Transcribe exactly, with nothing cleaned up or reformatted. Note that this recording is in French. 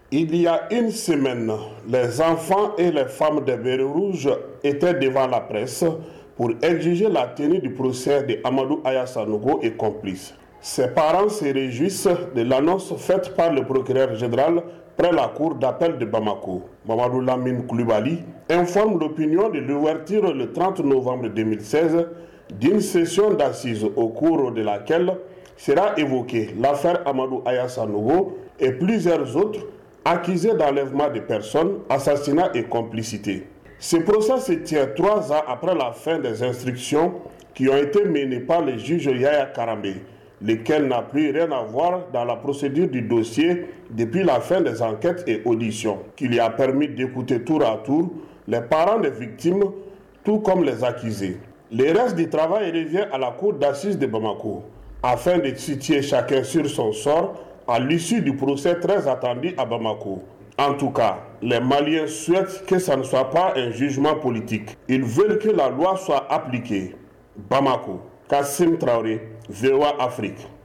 Il y a une semaine, les enfants et les femmes des Bérets Rouges étaient devant la presse pour exiger la tenue du procès de Amadou Aya Sanogo et complices. Ses parents se réjouissent de l'annonce faite par le procureur général près la cour d'appel de Bamako. Mamadou Lamine Koulibaly informe l'opinion de l'ouverture le trente novembre deux mille seize d'une session d'assises au cours de laquelle sera évoquée l'affaire Amadou Aya Sanogo et plusieurs autres accusés d'enlèvement de personnes, assassinat et complicité. Ce procès se tient trois ans après la fin des instructions qui ont été menées par le juge Yaya Karambe, lequel n'a plus rien à voir dans la procédure du dossier depuis la fin des enquêtes et auditions, qui lui a permis d'écouter tour à tour les parents des victimes, tout comme les accusés. Le reste du travail revient à la cour d'assises de Bamako, afin de situer chacun sur son sort à l'issue du procès très attendu à Bamako. En tout cas, les Maliens souhaitent que ça ne soit pas un jugement politique. Ils veulent que la loi soit appliquée. Bamako, Kassim Traoré, V O A Afrique.